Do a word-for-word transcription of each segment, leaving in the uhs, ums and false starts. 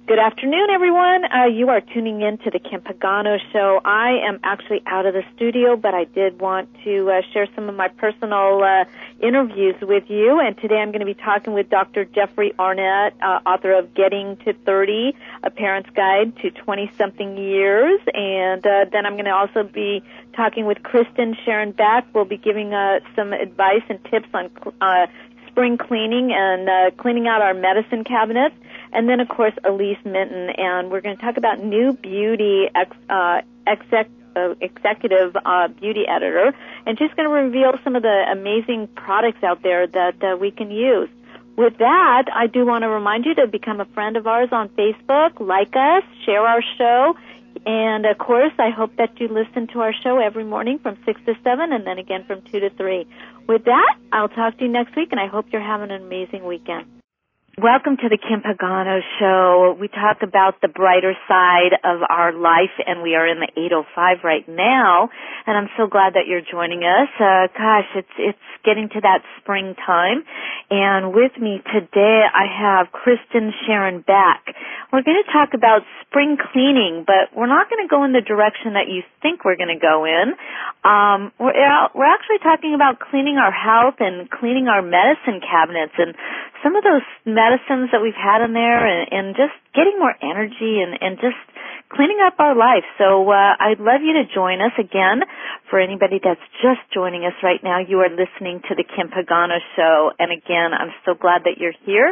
Good afternoon, everyone. Uh, you are tuning in to the Kim Pagano Show. I am actually out of the studio, but I did want to uh, share some of my personal uh, interviews with you. And today I'm going to be talking with Doctor Jeffrey Arnett, uh, author of Getting to thirty, A Parent's Guide to twenty-something Years. And uh, then I'm going to also be talking with Kristen Sharon Beck. We'll be giving uh, some advice and tips on uh, spring cleaning and uh, cleaning out our medicine cabinets. And then, of course, Elise Minton, and we're going to talk about new beauty ex, uh, exec, uh, executive uh, beauty editor, and just going to reveal some of the amazing products out there that uh, we can use. With that, I do want to remind you to become a friend of ours on Facebook, like us, share our show, and, of course, I hope that you listen to our show every morning from six to seven and then again from two to three. With that, I'll talk to you next week, and I hope you're having an amazing weekend. Welcome to the Kim Pagano Show. We talk about the brighter side of our life, and we are in the eight oh five right now, and I'm so glad that you're joining us. Uh, gosh, it's it's getting to that springtime, and with me today I have Kristen Sharon Beck. We're going to talk about spring cleaning, but we're not going to go in the direction that you think we're going to go in. Um, we're, we're actually talking about cleaning our health and cleaning our medicine cabinets and some of those medicines that we've had in there, and, and just getting more energy and, and just cleaning up our life. So uh, I'd love you to join us again. For anybody that's just joining us right now, you are listening to the Kim Pagano Show. And again, I'm so glad that you're here.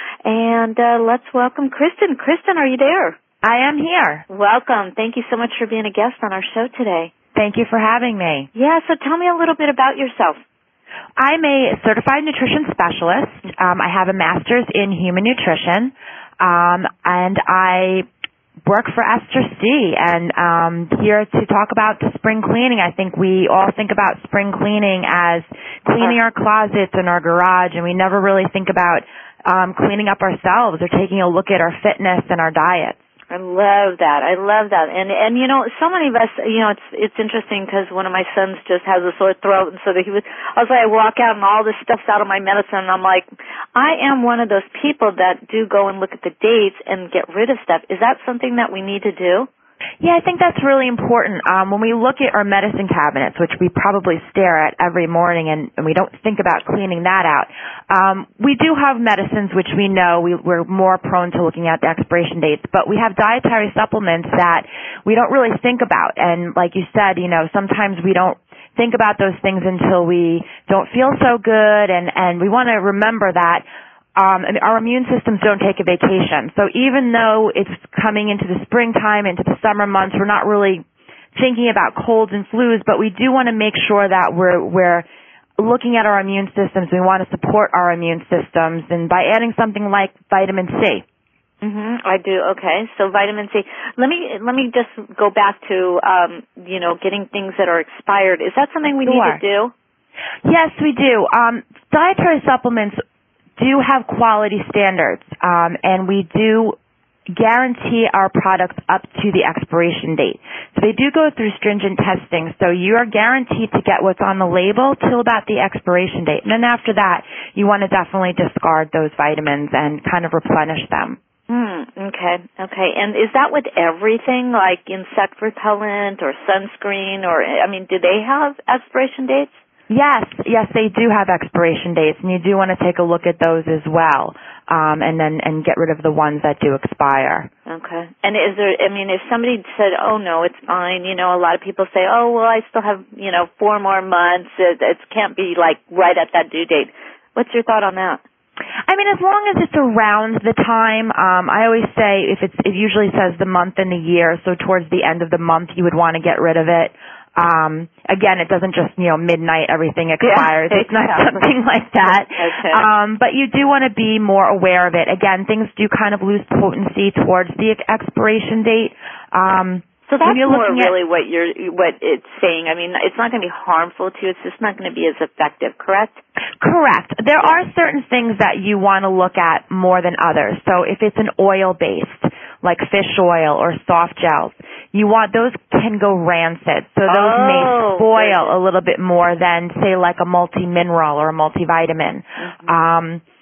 And uh, let's welcome Kristen. Kristen, are you there? I am here. Welcome. Thank you so much for being a guest on our show today. Thank you for having me. Yeah, so tell me a little bit about yourself. I'm a certified nutrition specialist. Um, I have a master's in human nutrition, um, and I work for Esther C. And um, here to talk about the spring cleaning. I think we all think about spring cleaning as cleaning our closets and our garage, and we never really think about um, cleaning up ourselves or taking a look at our fitness and our diets. I love that. I love that. And, and you know, so many of us, you know, it's it's interesting because one of my sons just has a sore throat, and so that he was, I was like, I walk out and all this stuff's out of my medicine, and I'm like, I am one of those people that do go and look at the dates and get rid of stuff. Is that something that we need to do? Yeah, I think that's really important. Um, when we look at our medicine cabinets, which we probably stare at every morning, and, and we don't think about cleaning that out, um, we do have medicines which we know we, we're more prone to looking at the expiration dates, but we have dietary supplements that we don't really think about. And like you said, you know, sometimes we don't think about those things until we don't feel so good, and, and we want to remember that Um, and our immune systems don't take a vacation. So even though it's coming into the springtime, into the summer months, we're not really thinking about colds and flus, but we do want to make sure that we're, we're looking at our immune systems. We want to support our immune systems, and by adding something like vitamin C. Mm-hmm, I do. Okay, so vitamin C. Let me let me just go back to um, you know, getting things that are expired. Is that something we Sure. need to do? Yes, we do. Um, dietary supplements do have quality standards, um, and we do guarantee our products up to the expiration date. So they do go through stringent testing, so you are guaranteed to get what's on the label till about the expiration date. And then after that, you want to definitely discard those vitamins and kind of replenish them. Hmm, okay, okay. And is that with everything, like insect repellent or sunscreen, or, I mean, do they have expiration dates? Yes, yes, they do have expiration dates, and you do want to take a look at those as well, um, and then and get rid of the ones that do expire. Okay. And is there? I mean, if somebody said, "Oh no, it's fine," you know, a lot of people say, "Oh well, I still have, you know, four more months. It, it can't be like right at that due date." What's your thought on that? I mean, as long as it's around the time, um, I always say if it's, it usually says the month and the year, so towards the end of the month you would want to get rid of it. Um, again, it doesn't just, you know, midnight everything expires. Yeah, it's not something like that. Okay. Um, but you do want to be more aware of it. Again, things do kind of lose potency towards the expiration date. Um, so that's you're more really at, what you're, what it's saying. I mean, it's not going to be harmful to you. It's just not going to be as effective, correct? Correct. There yeah. are certain things that you want to look at more than others. So if it's an oil-based, like fish oil or soft gels, you want, those can go rancid. So those oh, may spoil a little bit more than, say, like a multi-mineral or a multivitamin. Mm-hmm. Um,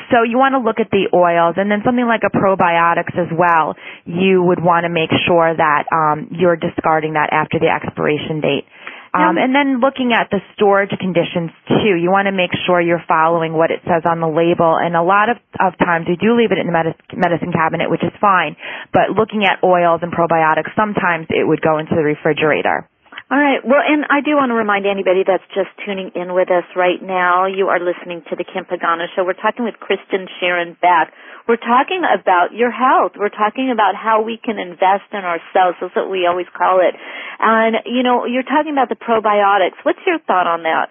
so you want to look at the oils, and then something like a probiotics as well. You would want to make sure that um, you're discarding that after the expiration date. Um, and then looking at the storage conditions too, you want to make sure you're following what it says on the label. And a lot of, of times we do leave it in the medicine, medicine cabinet, which is fine. But looking at oils and probiotics, sometimes it would go into the refrigerator. All right. Well, and I do want to remind anybody that's just tuning in with us right now, you are listening to the Kim Pagano Show. We're talking with Kristen Sharon Beck. We're talking about your health. We're talking about how we can invest in ourselves. That's what we always call it. And, you know, you're talking about the probiotics. What's your thought on that?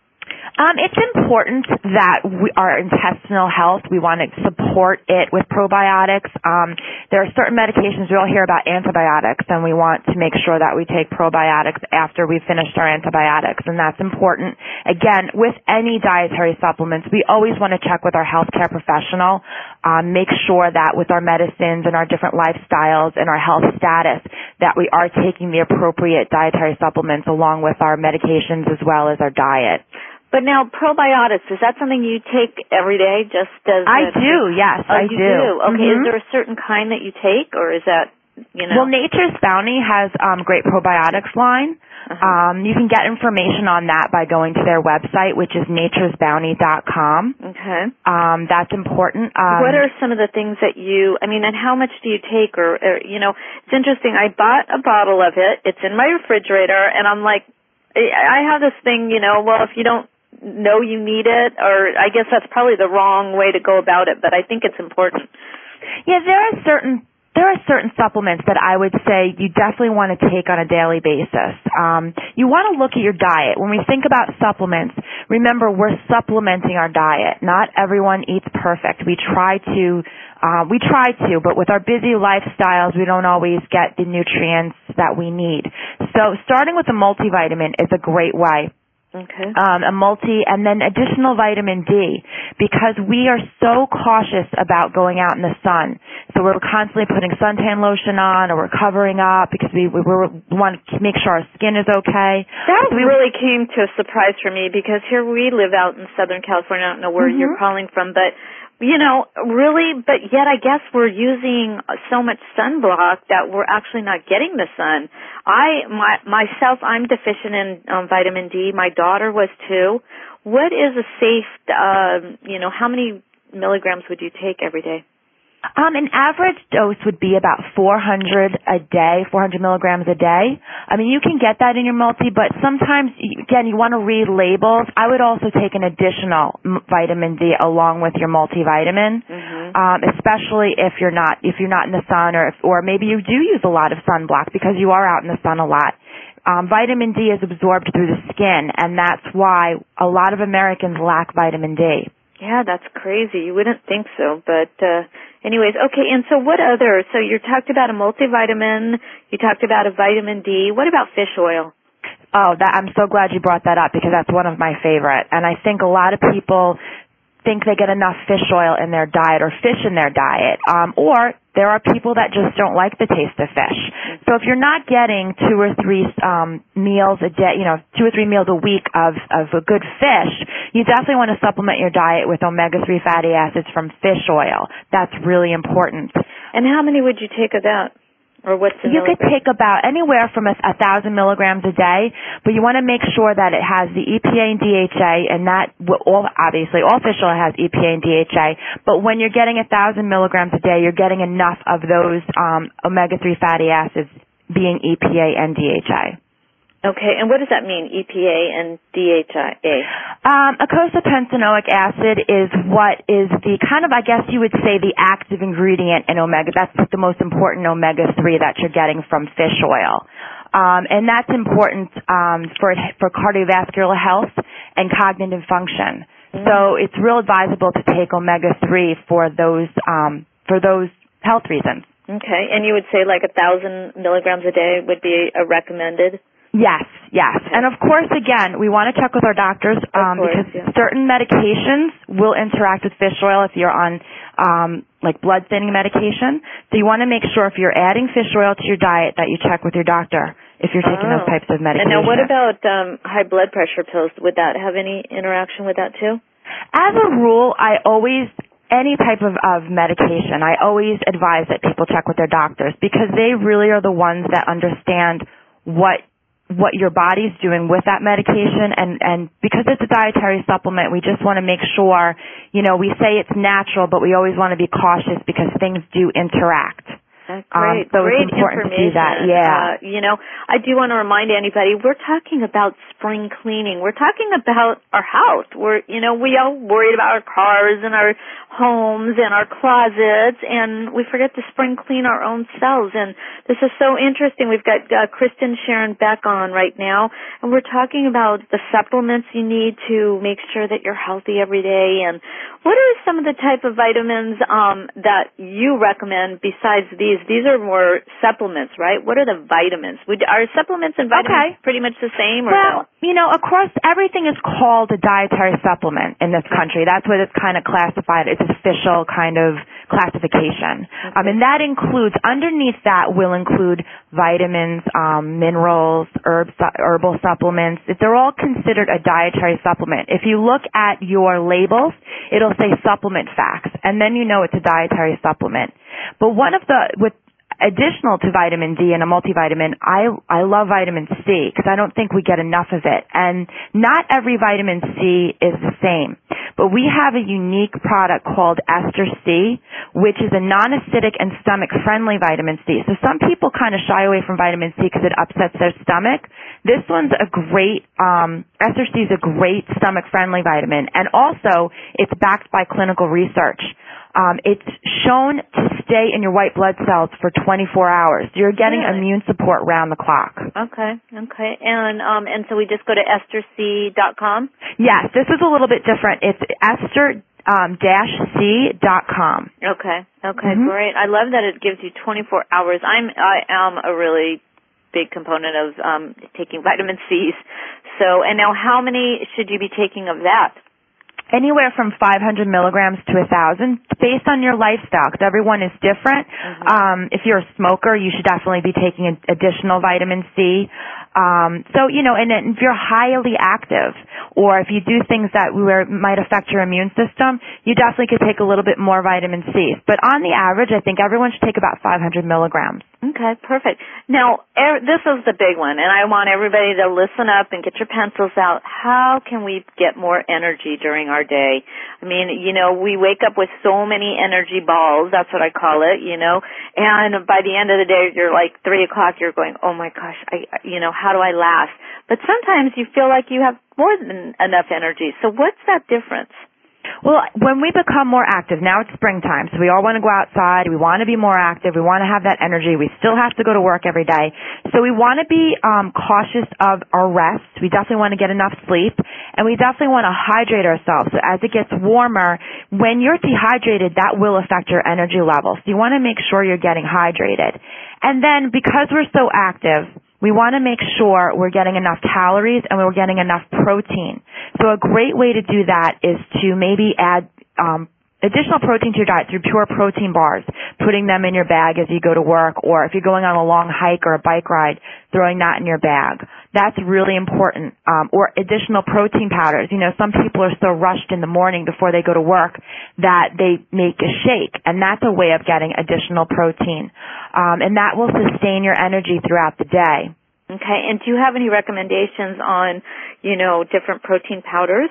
Um, it's important that we, our intestinal health, we want to support it with probiotics. Um, there are certain medications, we all hear about antibiotics, and we want to make sure that we take probiotics after we've finished our antibiotics, and that's important. Again, with any dietary supplements, we always want to check with our healthcare professional, um, make sure that with our medicines and our different lifestyles and our health status, that we are taking the appropriate dietary supplements along with our medications as well as our diet. But now, probiotics, is that something you take every day just as... I do, yes, oh, I you do. do? Okay, mm-hmm. Is there a certain kind that you take, or is that, you know... Well, Nature's Bounty has um great probiotics line. Uh-huh. Um, you can get information on that by going to their website, which is natures bounty dot com. Okay. Um, that's important. Um, what are some of the things that you, I mean, and how much do you take? Or, or, you know, it's interesting. I bought a bottle of it. It's in my refrigerator, and I'm like, I have this thing, you know, well, if you don't know you need it, or I guess that's probably the wrong way to go about it, but I think it's important. Yeah, there are certain there are certain supplements that I would say you definitely want to take on a daily basis. Um, you want to look at your diet. When we think about supplements, remember we're supplementing our diet. Not everyone eats perfect. We try to, uh, we try to, but with our busy lifestyles, we don't always get the nutrients that we need. So starting with a multivitamin is a great way. Okay. Um, a multi, and then additional vitamin D, because we are so cautious about going out in the sun. So we're constantly putting suntan lotion on, or we're covering up because we, we, we want to make sure our skin is okay. That so we, really came to a surprise for me, because here we live out in Southern California. I don't know where mm-hmm. you're calling from, but you know, really, but yet I guess we're using so much sunblock that we're actually not getting the sun. I, my, myself, I'm deficient in um, vitamin D. My daughter was too. What is a safe, uh, you know, how many milligrams would you take every day? Um, an average dose would be about four hundred a day, four hundred milligrams a day. I mean, you can get that in your multi, but sometimes, again, you want to read labels. I would also take an additional vitamin D along with your multivitamin, mm-hmm. um, especially if you're not if you're not in the sun, or if, or maybe you do use a lot of sunblock because you are out in the sun a lot. Um, vitamin D is absorbed through the skin, and that's why a lot of Americans lack vitamin D. Yeah, that's crazy. You wouldn't think so, but uh anyways, okay, and so what other, so you talked about a multivitamin, you talked about a vitamin D. What about fish oil? Oh, that, I'm so glad you brought that up, because that's one of my favorite. And I think a lot of people think they get enough fish oil in their diet, or fish in their diet, um, or there are people that just don't like the taste of fish. So if you're not getting two or three um, meals a day, you know, two or three meals a week of, of a good fish, you definitely want to supplement your diet with omega three fatty acids from fish oil. That's really important. And how many would you take of that? Or what's the You milligram? could take about anywhere from a, a thousand milligrams a day, but you want to make sure that it has the E P A and D H A, and that will all, obviously all fish oil has E P A and D H A. But when you're getting a thousand milligrams a day, you're getting enough of those um, omega three fatty acids, being E P A and D H A. Okay, and what does that mean, E P A and D H A? Um, eicosapentaenoic acid is what is the kind of, I guess you would say, the active ingredient in omega. That's the most important omega three that you're getting from fish oil. Um, and that's important um, for for cardiovascular health and cognitive function. Mm-hmm. So it's real advisable to take omega three for those um, for those health reasons. Okay, and you would say like a thousand milligrams a day would be a recommended? Yes, yes. Okay. And of course, again, we want to check with our doctors um, course, because yeah. certain medications will interact with fish oil if you're on um, like blood thinning medication. So you want to make sure if you're adding fish oil to your diet that you check with your doctor if you're taking oh. those types of medication. And now what about um, high blood pressure pills? Would that have any interaction with that too? As a rule, I always any type of, of medication, I always advise that people check with their doctors because they really are the ones that understand what what your body's doing with that medication, and, and because it's a dietary supplement, we just want to make sure, you know, we say it's natural, but we always want to be cautious because things do interact. That's great. Um, so great it's important information. to do that. Yeah. Uh, you know, I do want to remind anybody, we're talking about spring cleaning. We're talking about our house. We're, you know, we all worried about our cars and our homes and our closets, and we forget to spring clean our own selves. And this is so interesting. We've got uh, Kristen Sharon Beck on right now, and we're talking about the supplements you need to make sure that you're healthy every day. And what are some of the type of vitamins um, that you recommend besides these? These are more supplements, right? What are the vitamins? Would, are supplements and vitamins okay. pretty much the same? Or well, no? you know, across everything is called a dietary supplement in this country. That's what it's kind of classified. It's official kind of classification. Okay. Um, and that includes, underneath that will include vitamins, um, minerals, herbs, herbal supplements. If they're all considered a dietary supplement. If you look at your labels, it'll say supplement facts, and then you know it's a dietary supplement. But one of the, with additional to vitamin D and a multivitamin, I, I love vitamin C because I don't think we get enough of it. And not every vitamin C is the same. But we have a unique product called Ester C, which is a non-acidic and stomach-friendly vitamin C. So some people kind of shy away from vitamin C because it upsets their stomach. This one's a great, um, Ester C is a great stomach-friendly vitamin. And also, it's backed by clinical research. Um, it's shown to stay in your white blood cells for twenty-four hours. You're getting really? immune support round the clock. Okay, okay. And um, and so we just go to ester c dot com? Yes, this is a little bit different. It's ester c dot com. Okay, okay, mm-hmm. great. I love that it gives you twenty-four hours. I'm, I am a really big component of um, taking vitamin C's. So, and now how many should you be taking of that? Anywhere from five hundred milligrams to one thousand, based on your lifestyle, because everyone is different. Mm-hmm. Um, if you're a smoker, you should definitely be taking additional vitamin C. Um, so, you know, and if you're highly active, or if you do things that where might affect your immune system, you definitely could take a little bit more vitamin C. But on the average, I think everyone should take about five hundred milligrams. Okay, perfect. Now, er, this is the big one, and I want everybody to listen up and get your pencils out. How can we get more energy during our day? I mean, you know, we wake up with so many energy balls, that's what I call it, you know, and by the end of the day, you're like three o'clock, you're going, oh my gosh, I, you know, how do I last? But sometimes you feel like you have more than enough energy. So what's that difference? Well, when we become more active, now it's springtime, so we all want to go outside, we want to be more active, we want to have that energy, we still have to go to work every day. So we want to be um, cautious of our rest, we definitely want to get enough sleep, and we definitely want to hydrate ourselves. So as it gets warmer, when you're dehydrated, that will affect your energy levels. So you want to make sure you're getting hydrated. And then because we're so active, we want to make sure we're getting enough calories and we're getting enough protein. So a great way to do that is to maybe add um, additional protein to your diet through pure protein bars, putting them in your bag as you go to work, or if you're going on a long hike or a bike ride, throwing that in your bag. That's really important. Um, or additional protein powders. You know, some people are so rushed in the morning before they go to work that they make a shake, and that's a way of getting additional protein. Um, and that will sustain your energy throughout the day. Okay, and do you have any recommendations on, you know, different protein powders?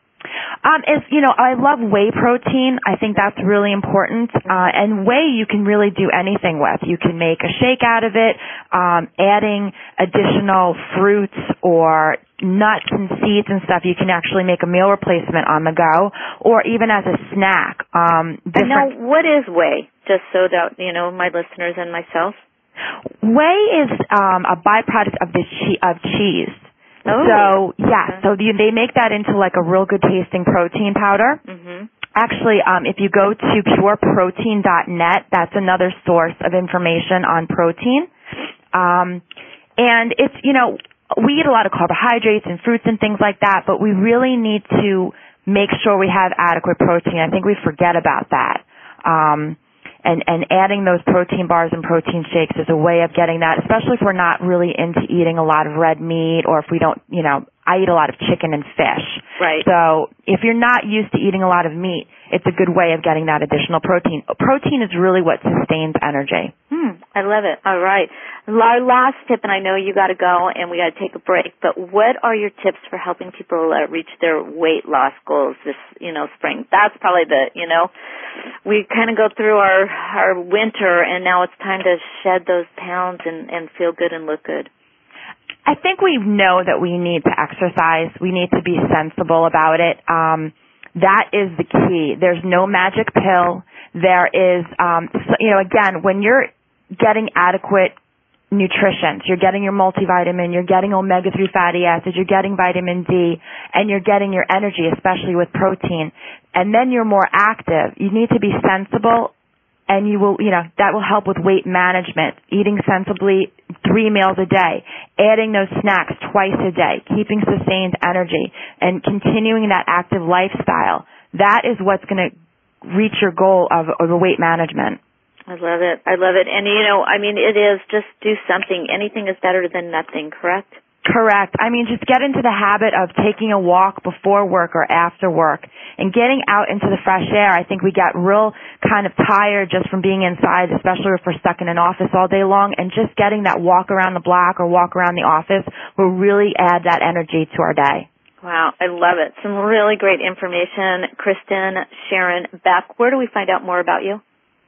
Um, is you know, I love whey protein. I think that's really important. Uh, and whey you can really do anything with. You can make a shake out of it, um, adding additional fruits or nuts and seeds and stuff. You can actually make a meal replacement on the go, or even as a snack. Um, and now, what is whey? Just so that, you know, my listeners and myself. Whey is um, a byproduct of the che- of cheese. Oh. So, yeah, so you, they make that into like a real good tasting protein powder. Mm-hmm. Actually, um, if you go to pure protein dot net, that's another source of information on protein. Um, and it's, you know, we eat a lot of carbohydrates and fruits and things like that, but we really need to make sure we have adequate protein. I think we forget about that. Um, And, and adding those protein bars and protein shakes is a way of getting that, especially if we're not really into eating a lot of red meat, or if we don't, you know, I eat a lot of chicken and fish. Right. So if you're not used to eating a lot of meat, it's a good way of getting that additional protein. Protein is really what sustains energy. Hmm, I love it. All right. Our last tip, and I know you got to go and we got to take a break, but what are your tips for helping people uh, reach their weight loss goals this, you know, spring? That's probably the, you know, we kind of go through our, our winter and now it's time to shed those pounds and, and feel good and look good. I think we know that we need to exercise. We need to be sensible about it. Um, that is the key. There's no magic pill. There is, um, so, you know, again, when you're getting adequate nutrition, so you're getting your multivitamin, you're getting omega three fatty acids, you're getting vitamin D, and you're getting your energy, especially with protein, and then you're more active. You need to be sensible. And you will, you know, that will help with weight management, eating sensibly three meals a day, adding those snacks twice a day, keeping sustained energy, and continuing that active lifestyle. That is what's going to reach your goal of, of the weight management. I love it. I love it. And, you know, I mean, it is just do something. Anything is better than nothing, correct? Correct. I mean, just get into the habit of taking a walk before work or after work and getting out into the fresh air. I think we get real kind of tired just from being inside, especially if we're stuck in an office all day long, and just getting that walk around the block or walk around the office will really add that energy to our day. Wow, I love it. Some really great information. Kristen, Sharon, Beck, where do we find out more about you?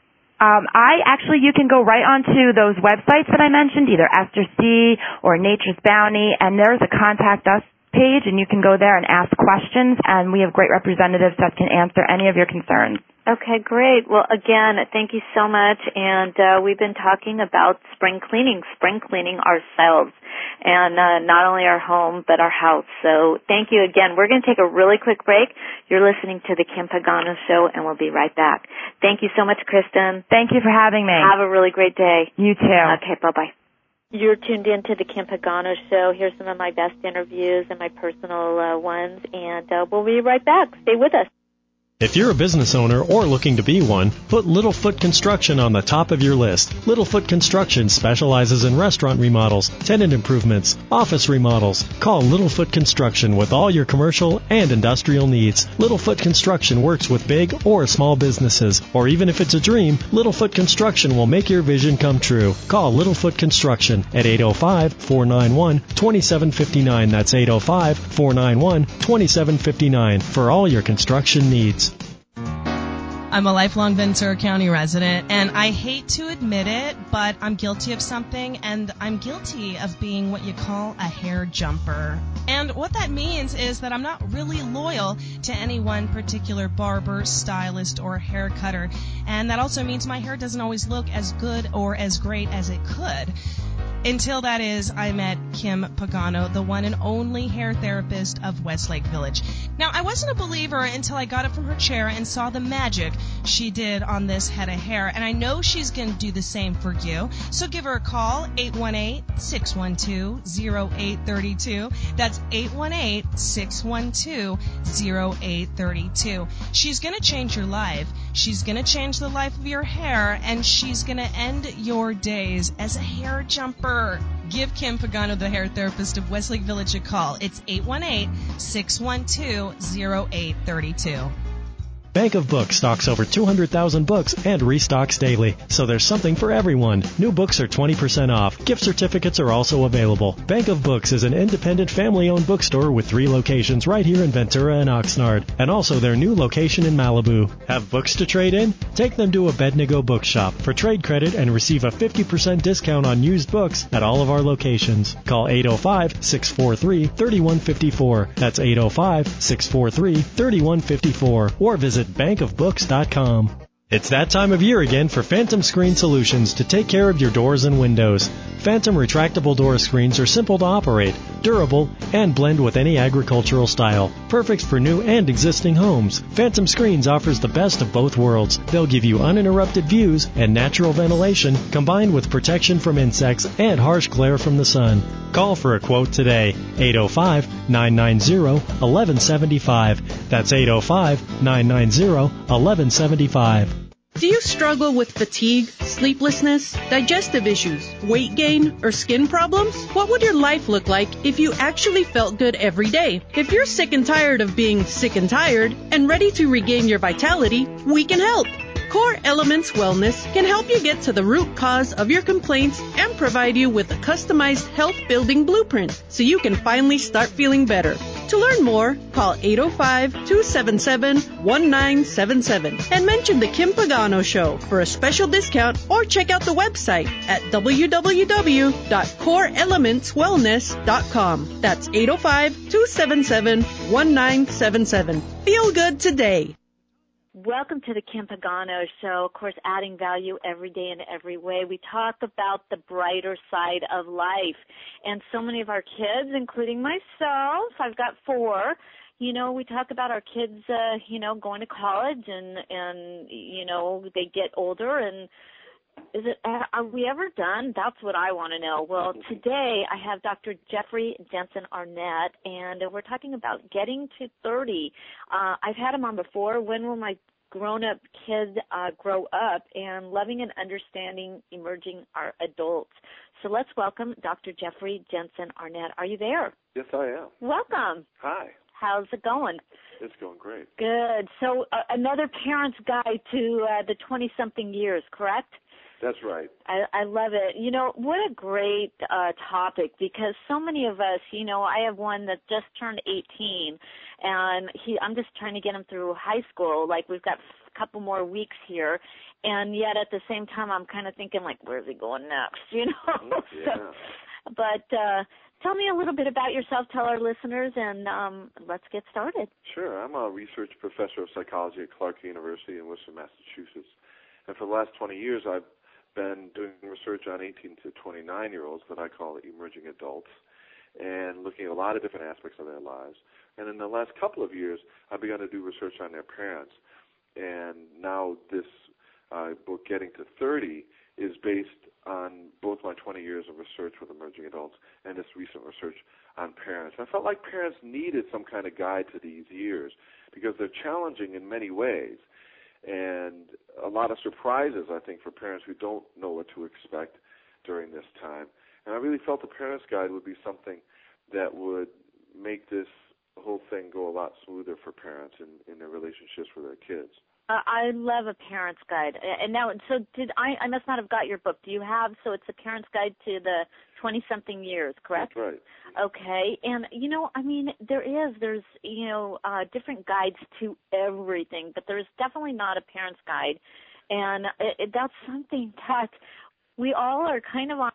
Um, I actually, you can go right onto those websites that I mentioned, either Esther C or Nature's Bounty, and there's a contact us page, and you can go there and ask questions, and we have great representatives that can answer any of your concerns. Okay, great. Well, again, thank you so much. And uh, we've been talking about spring cleaning, spring cleaning ourselves, and uh, not only our home, but our house. So thank you again. We're going to take a really quick break. You're listening to The Kim Pagano Show, and we'll be right back. Thank you so much, Kristen. Thank you for having me. Have a really great day. You too. Okay, bye-bye. You're tuned in to The Kim Pagano Show. Here's some of my best interviews and my personal uh, ones, and uh, we'll be right back. Stay with us. If you're a business owner or looking to be one, put Littlefoot Construction on the top of your list. Littlefoot Construction specializes in restaurant remodels, tenant improvements, office remodels. Call Littlefoot Construction with all your commercial and industrial needs. Littlefoot Construction works with big or small businesses, or even if it's a dream, Littlefoot Construction will make your vision come true. Call Littlefoot Construction at eight oh five, four nine one, two seven five nine. That's eight oh five, four nine one, two seven five nine for all your construction needs. I'm a lifelong Ventura County resident, and I hate to admit it, but I'm guilty of something, and I'm guilty of being what you call a hair jumper. And what that means is that I'm not really loyal to any one particular barber, stylist, or hair cutter. And that also means my hair doesn't always look as good or as great as it could. Until that is, I met Kim Pagano, the one and only hair therapist of Westlake Village. Now, I wasn't a believer until I got up from her chair and saw the magic she did on this head of hair, and I know she's going to do the same for you. So give her a call, eight one eight, six one two, zero eight three two. That's eight one eight, six one two, zero eight three two. She's going to change your life. She's going to change the life of your hair, and she's going to end your days as a hair jumper. Give Kim Pagano, the hair therapist of Westlake Village, a call. It's eight one eight, six one two, zero eight three two. Bank of Books stocks over two hundred thousand books and restocks daily, so there's something for everyone. New books are twenty percent off. Gift certificates are also available. Bank of Books is an independent family-owned bookstore with three locations right here in Ventura and Oxnard, and also their new location in Malibu. Have books to trade in? Take them to Abednego Bookshop for trade credit and receive a fifty percent discount on used books at all of our locations. Call eight oh five, six four three, three one five four. That's eight oh five, six four three, three one five four. Or visit bank of books dot com. It's that time of year again for Phantom Screen Solutions to take care of your doors and windows. Phantom retractable door screens are simple to operate, durable, and blend with any agricultural style. Perfect for new and existing homes. Phantom Screens offers the best of both worlds. They'll give you uninterrupted views and natural ventilation combined with protection from insects and harsh glare from the sun. Call for a quote today. eight oh five, nine nine zero, one one seven five. That's eight oh five, nine nine zero, one one seven five. Do you struggle with fatigue, sleeplessness, digestive issues, weight gain, or skin problems? What would your life look like if you actually felt good every day? If you're sick and tired of being sick and tired and ready to regain your vitality, we can help. Core Elements Wellness can help you get to the root cause of your complaints and provide you with a customized health-building blueprint so you can finally start feeling better. To learn more, call eight oh five, two seven seven, one nine seven seven and mention the Kim Pagano Show for a special discount, or check out the website at w w w dot core elements wellness dot com. That's eight oh five, two seven seven, one nine seven seven. Feel good today. Welcome to the Kim Pagano Show. Of course, adding value every day in every way. We talk about the brighter side of life. And so many of our kids, including myself, I've got four, you know, we talk about our kids, uh, you know, going to college and, and, you know, they get older and is it, are we ever done? That's what I want to know. Well, today I have Doctor Jeffrey Jensen Arnett, and we're talking about getting to thirty. Uh, I've had him on before. When will my grown-up kids uh, grow up? And loving and understanding emerging our adults. So let's welcome Doctor Jeffrey Jensen Arnett. Are you there? Yes, I am. Welcome. Hi. How's it going? It's going great. Good. So uh, another parent's guide to uh, the twenty-something years, correct? That's right. I, I love it. You know, what a great uh, topic, because so many of us, you know, I have one that just turned eighteen, and he, I'm just trying to get him through high school. Like, we've got a couple more weeks here, and yet at the same time I'm kind of thinking, like, where's he going next, you know? Yeah. so, but uh, tell me a little bit about yourself, tell our listeners, and um, let's get started. Sure. I'm a research professor of psychology at Clark University in Worcester, Massachusetts. And for the last twenty years, I've been doing research on eighteen to twenty-nine-year-olds that I call emerging adults, and looking at a lot of different aspects of their lives. And in the last couple of years, I've begun to do research on their parents. And now this uh, book, Getting to thirty, is based on both my twenty years of research with emerging adults and this recent research on parents. I felt like parents needed some kind of guide to these years because they're challenging in many ways, and a lot of surprises, I think, for parents who don't know what to expect during this time. And I really felt the Parents Guide would be something that would make this whole thing go a lot smoother for parents in, in their relationships with their kids. Uh, I love a Parents Guide. And now, so did I, I must not have got your book. Do you have, so it's a Parents Guide to the twenty-something years, correct? That's right. Okay. And, you know, I mean, there is, there's, you know, uh, different guides to everything, but there's definitely not a Parents Guide. And it, it, that's something that we all are kind of on.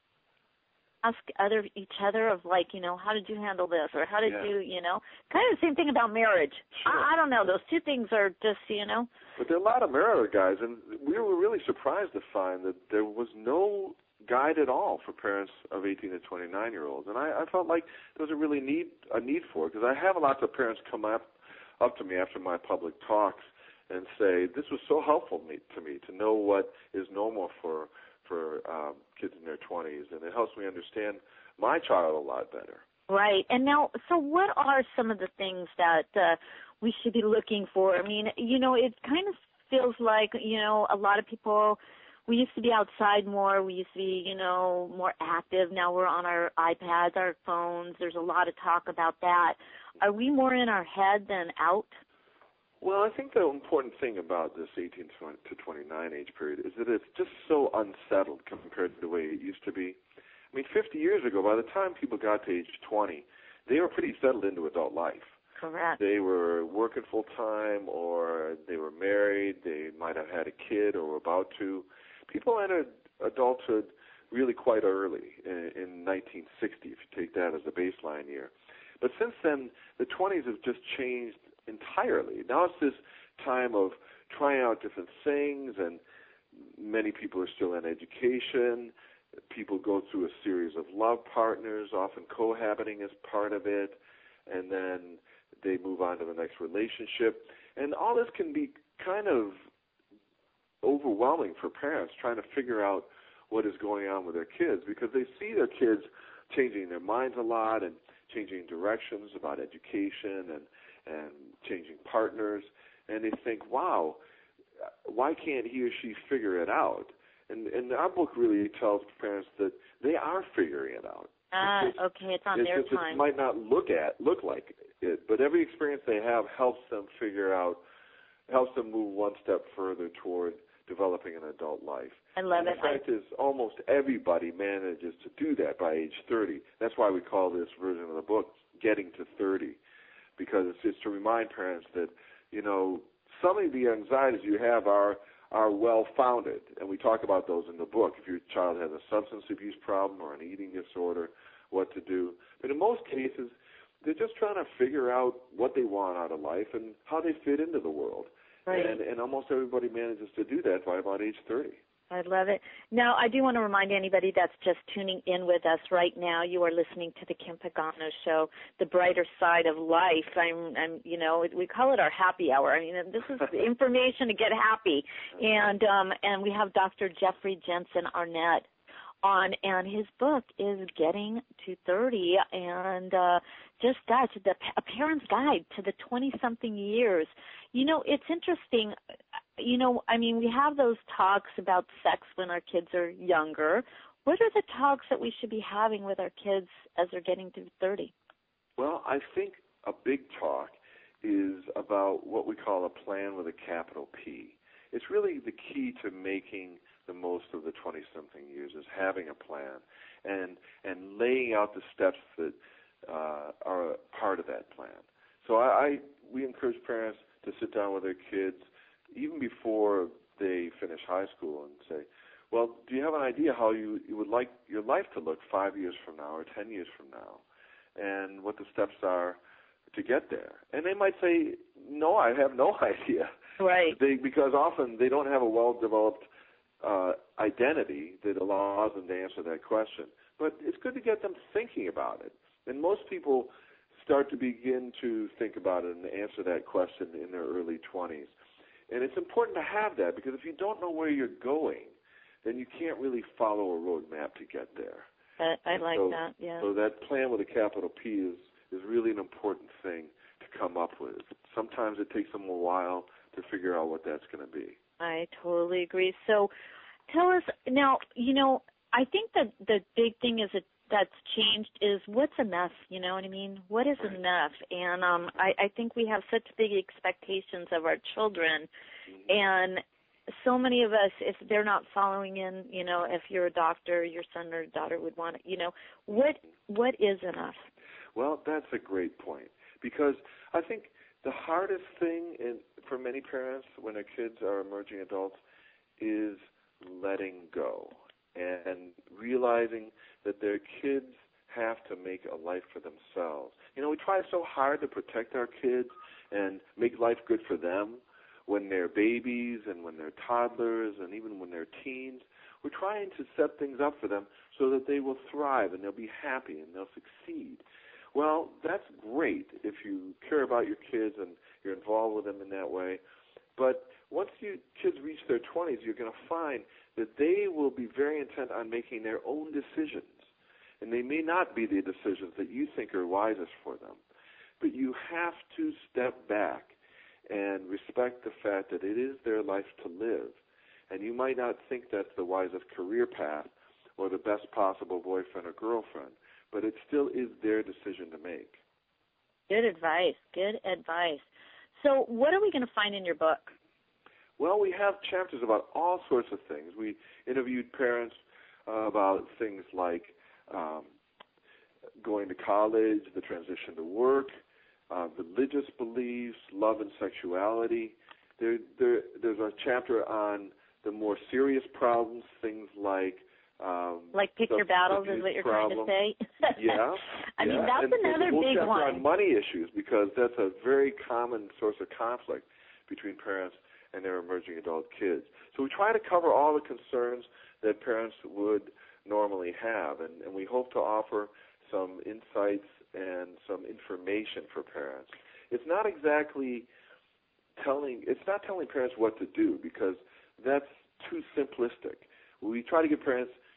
Ask other each other of, like, you know, how did you handle this, or how did yeah. you, you know, kind of the same thing about marriage. Sure. I, I don't know. Those two things are just, you know. But there are a lot of marriage guides, and we were really surprised to find that there was no guide at all for parents of eighteen to twenty-nine-year-olds. And I, I felt like there was a really need a need for it, because I have lots of parents come up up to me after my public talks and say, this was so helpful me, to me to know what is normal for for um, kids in their twenties, and it helps me understand my child a lot better. Right. And now, so what are some of the things that uh, we should be looking for? I mean, you know, it kind of feels like, you know, a lot of people, we used to be outside more. We used to be, you know, more active. Now we're on our iPads, our phones. There's a lot of talk about that. Are we more in our head than out? Well, I think the important thing about this eighteen to twenty-nine age period is that it's just so unsettled compared to the way it used to be. I mean, fifty years ago, by the time people got to age twenty, they were pretty settled into adult life. Correct. They were working full-time, or they were married. They might have had a kid or were about to. People entered adulthood really quite early in, in nineteen sixty, if you take that as a baseline year. But since then, the twenties have just changed entirely. Now it's this time of trying out different things, and many people are still in education. People go through a series of love partners, often cohabiting as part of it, and then they move on to the next relationship. And all this can be kind of overwhelming for parents trying to figure out what is going on with their kids, because they see their kids changing their minds a lot and changing directions about education and and changing partners, and they think, wow, why can't he or she figure it out? And, and our book really tells parents that they are figuring it out. Ah, it's just, okay, it's on it's their just, time. It might not look at look like it, but every experience they have helps them figure out, helps them move one step further toward developing an adult life. I love and it. The fact is, almost everybody manages to do that by age thirty. That's why we call this version of the book Getting to thirty, because it's just to remind parents that, you know, some of the anxieties you have are are well-founded, and we talk about those in the book. If your child has a substance abuse problem or an eating disorder, what to do. But in most cases, they're just trying to figure out what they want out of life and how they fit into the world. Right. And, and almost everybody manages to do that by about age thirty. I love it. Now, I do want to remind anybody that's just tuning in with us right now, you are listening to the Kim Pagano Show, the brighter side of life. I'm, I'm, you know, we call it our happy hour. I mean, this is information to get happy. And um, and we have Doctor Jeffrey Jensen Arnett on, and his book is Getting to thirty, and uh, just that, the, a parent's guide to the twenty-something years. You know, it's interesting. You know, I mean, we have those talks about sex when our kids are younger. What are the talks that we should be having with our kids as they're getting to thirty? Well, I think a big talk is about what we call a plan with a capital P. It's really the key to making the most of the twenty-something years is having a plan and and laying out the steps that uh, are part of that plan. So I, I we encourage parents to sit down with their kids even before they finish high school and say, well, do you have an idea how you, you would like your life to look five years from now or ten years from now, and what the steps are to get there? And they might say, no, I have no idea. Right. They, because often they don't have a well-developed uh, identity that allows them to answer that question. But it's good to get them thinking about it. And most people start to begin to think about it and answer that question in their early twenties. And it's important to have that, because if you don't know where you're going, then you can't really follow a roadmap to get there. I, I like so, that, yeah. So that plan with a capital P is, is really an important thing to come up with. Sometimes it takes them a while to figure out what that's going to be. I totally agree. So tell us, now, you know, I think that the big thing is that that's changed is what's enough, you know what I mean? What is right. enough? And um, I, I think we have such big expectations of our children, mm-hmm. and so many of us, if they're not following in, you know, if you're a doctor, your son or daughter would want to, you know, what what is enough? Well, that's a great point, because I think the hardest thing in, for many parents when their kids are emerging adults is letting go and realizing that their kids have to make a life for themselves. You know, we try so hard to protect our kids and make life good for them when they're babies and when they're toddlers and even when they're teens. We're trying to set things up for them so that they will thrive and they'll be happy and they'll succeed. Well, that's great if you care about your kids and you're involved with them in that way. But once you kids reach their twenties, you're going to find that they will be very intent on making their own decisions. And they may not be the decisions that you think are wisest for them. But you have to step back and respect the fact that it is their life to live. And you might not think that's the wisest career path or the best possible boyfriend or girlfriend, but it still is their decision to make. Good advice. Good advice. So what are we going to find in your book? Well, we have chapters about all sorts of things. We interviewed parents uh, about things like um, going to college, the transition to work, uh, religious beliefs, love and sexuality. There, there, there's a chapter on the more serious problems, things like um, like pick your battles is what you're problem. trying to say. Yeah, I yeah. mean that's and another there's a whole big chapter one. on money issues, because that's a very common source of conflict between parents and their emerging adult kids. So we try to cover all the concerns that parents would normally have, and, and we hope to offer some insights and some information for parents. It's not exactly telling, it's not telling parents what to do, because that's too simplistic. We try to give parents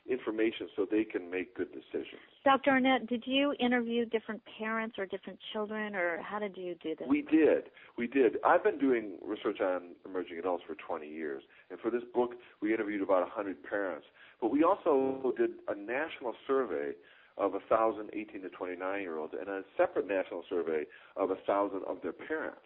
information so they can make good decisions. Doctor Arnett, did you interview different parents or different children, or how did you do this? We did. We did. I've been doing research on emerging adults for twenty years, and for this book, we interviewed about one hundred parents. But we also did a national survey of one thousand eighteen to twenty-nine-year-olds and a separate national survey of one thousand of their parents.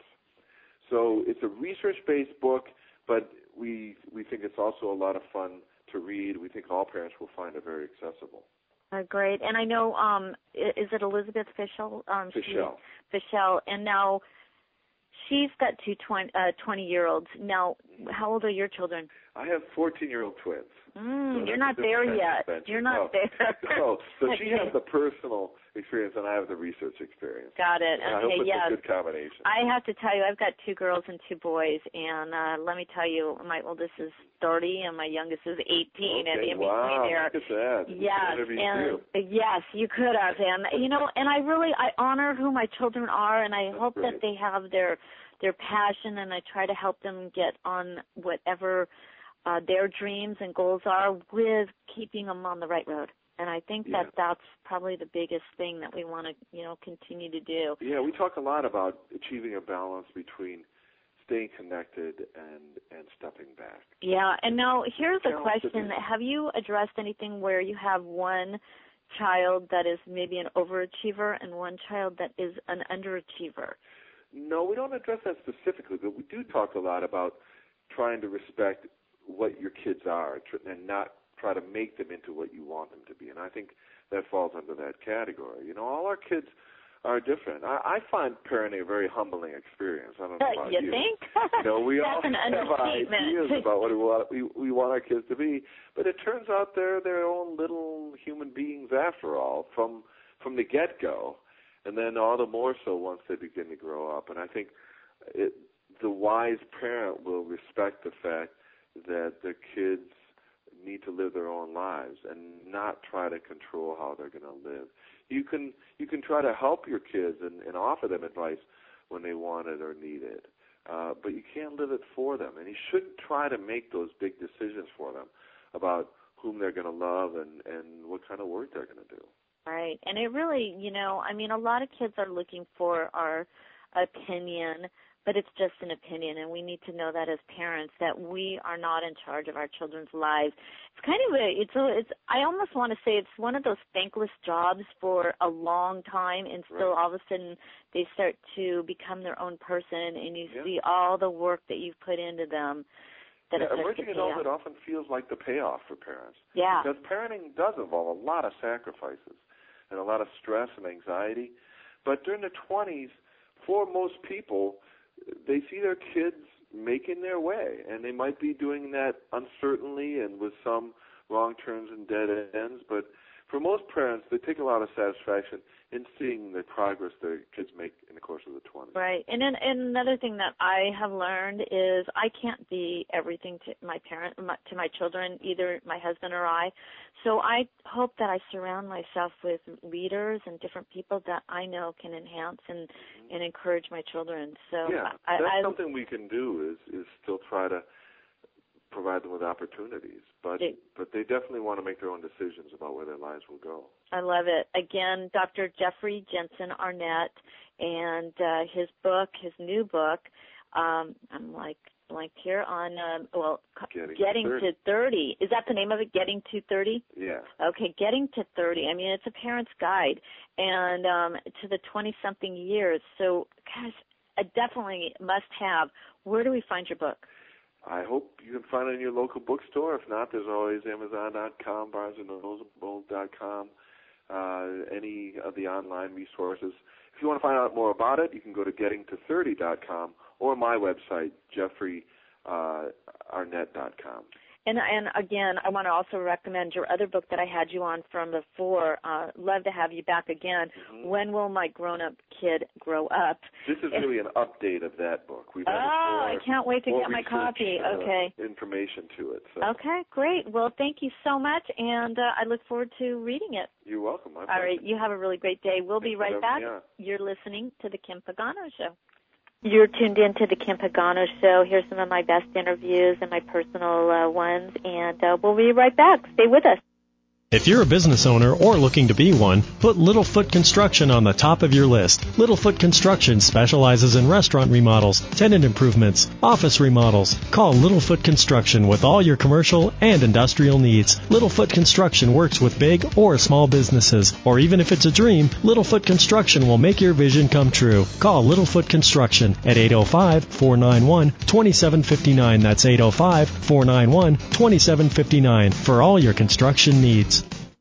So it's a research-based book, but we we think it's also a lot of fun to read. We think all parents will find it very accessible. Uh, great. And I know, um, is it Elizabeth Fischel? Um, Fischel. She, Fischel. And now she's got two twenty-year-olds. Now, how old are your children? I have fourteen-year-old twins. Mm, so you're not there yet. Adventure. You're not no. there. no. So she has the personal experience, and I have the research experience. Got it. And okay, I hope it's yes. a good combination. I have to tell you, I've got two girls and two boys, and uh, let me tell you, my oldest is thirty, and my youngest is eighteen. Okay, and in wow, between there, look at that. yes, and uh, yes, you could have, and you know, and I really, I honor who my children are, and I That's hope great. that they have their their passion, and I try to help them get on whatever uh, their dreams and goals are, with keeping them on the right road. And I think yeah. that that's probably the biggest thing that we want to, you know, continue to do. Yeah, we talk a lot about achieving a balance between staying connected and, and stepping back. Yeah, and now here's a Balance question. Have you addressed anything where you have one child that is maybe an overachiever and one child that is an underachiever? No, we don't address that specifically, but we do talk a lot about trying to respect what your kids are and not try to make them into what you want them to be. And I think that falls under that category. You know, all our kids are different. I, I find parenting a very humbling experience. I don't know about you. you. You think? You know, we That's all an have ideas about what we want, we, we want our kids to be, but it turns out they're their own little human beings after all, from from the get-go, and then all the more so once they begin to grow up. And I think it, the wise parent will respect the fact that their kids need to live their own lives and not try to control how they're going to live. You can you can try to help your kids and, and offer them advice when they want it or need it, uh, but you can't live it for them. And you shouldn't try to make those big decisions for them about whom they're going to love and, and what kind of work they're going to do. Right. And it really, you know, I mean, a lot of kids are looking for our opinion, but it's just an opinion, and we need to know that as parents, that we are not in charge of our children's lives. It's kind of a, it's a, it's, I almost want to say it's one of those thankless jobs for a long time, and still right. all of a sudden they start to become their own person, and you yeah. see all the work that you've put into them. That yeah, emerging adulthood often feels like the payoff for parents. Yeah. Because parenting does involve a lot of sacrifices and a lot of stress and anxiety. But during the twenties, for most people, they see their kids making their way, and they might be doing that uncertainly and with some wrong turns and dead ends, but for most parents, they take a lot of satisfaction in seeing the progress their kids make in the course of the twenties. Right, and then and another thing that I have learned is I can't be everything to my parent, my, to my children, either my husband or I. So I hope that I surround myself with leaders and different people that I know can enhance and, and encourage my children. So yeah, I, that's I, something we can do is is still try to provide them with opportunities, but it, but they definitely want to make their own decisions about where their lives will go. I love it. Again, Doctor Jeffrey Jensen Arnett, and uh, his book, his new book, um, I'm like blank here on, um, well, Getting, Getting to, thirty. to thirty. Is that the name of it, Getting to thirty? Yeah. Okay, Getting to thirty. I mean, it's a parent's guide, and um, to the twenty-something years. So, gosh, a definitely must have. Where do we find your book? I hope you can find it in your local bookstore. If not, there's always Amazon dot com, Barnes and Noble dot com, uh, any of the online resources. If you want to find out more about it, you can go to getting to thirty dot com or my website, Jeffrey Arnett dot com. And, and again, I want to also recommend your other book that I had you on from before. Uh, love to have you back again. Mm-hmm. When Will My Grown-Up Kid Grow Up? This is really an update of that book. We've oh, I can't wait to more get my research, copy. uh, okay. Information to it. So. Okay, great. Well, thank you so much, and uh, I look forward to reading it. You're welcome. My All pleasure. right, you have a really great day. We'll Thanks be right back. Me, You're listening to The Kim Pagano Show. You're tuned in to The Kim Pagano Show. Here's some of my best interviews and my personal uh, ones, and uh, we'll be right back. Stay with us. If you're a business owner or looking to be one, put Littlefoot Construction on the top of your list. Littlefoot Construction specializes in restaurant remodels, tenant improvements, office remodels. Call Littlefoot Construction with all your commercial and industrial needs. Littlefoot Construction works with big or small businesses, or even if it's a dream, Littlefoot Construction will make your vision come true. Call Littlefoot Construction at eight oh five, four nine one, two seven five nine. That's eight oh five, four nine one, two seven five nine for all your construction needs.